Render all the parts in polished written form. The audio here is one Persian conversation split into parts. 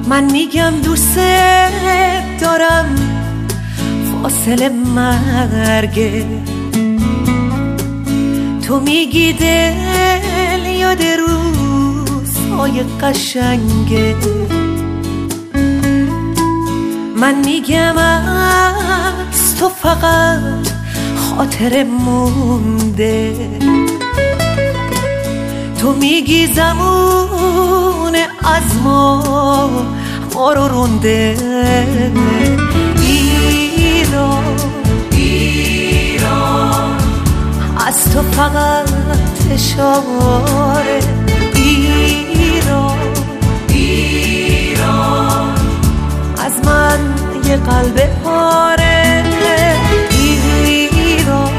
من میگم دوست دارم، فاصله مرگه. تو میگی دل یاد روزهای قشنگه. من میگم از تو فقط خاطره مونده. تو میگی زمان از ما رو رونده. ایران از تو فقط اشاره. ایران از من یه قلب پاره. ایران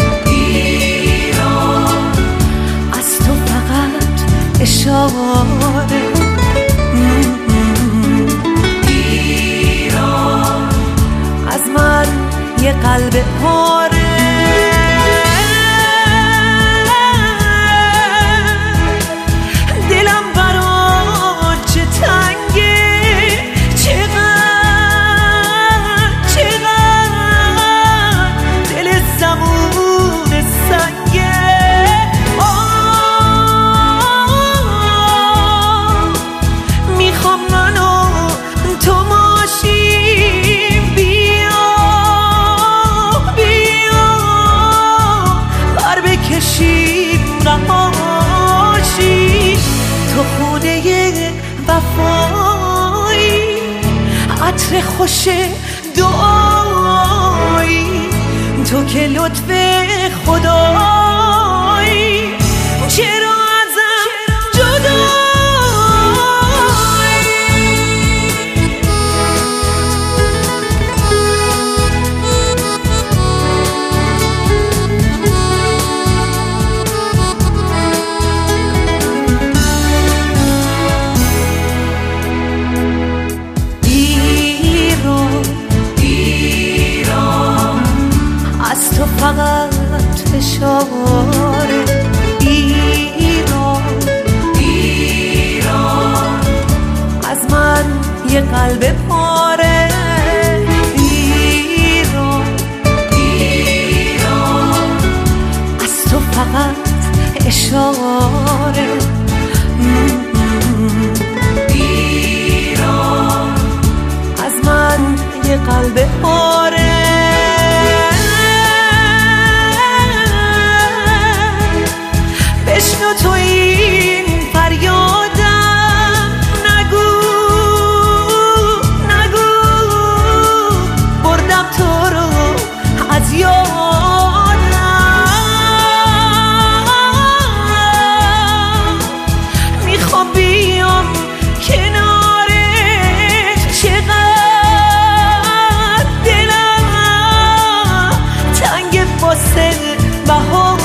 از تو فقط اشاره. ایران از من یه قلب پاره. دلم برات چه تنگه، چقدر دل زمون سنگه. میخوام منو تو ماشیم، بیا بر بکشیم رهاشی. تو خونه وفایی، عطر خوش دعایی. تو که لطف خدایی، چرا ازم جدایی؟ تو فقط اشاره. ایران از من یه قلب پاره. ایران از تو فقط اشاره. ایران از من یه قلب پاره. بشنو تو این فریادم، نگو بردم تو رو از یادم. میخوام بیام کنارت، چقدر دلم تنگ واسه بهار.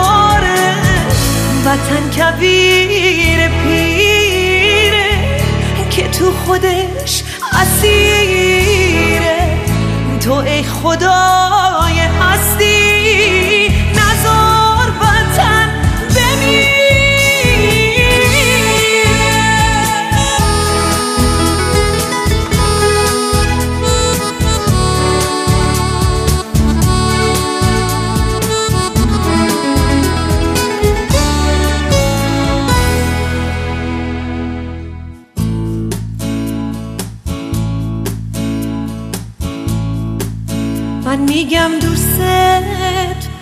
وطن کبیر پیره که تو خودش اسیره. تو ای خدای هستی، نذار وطن بمیره. من میگم دوست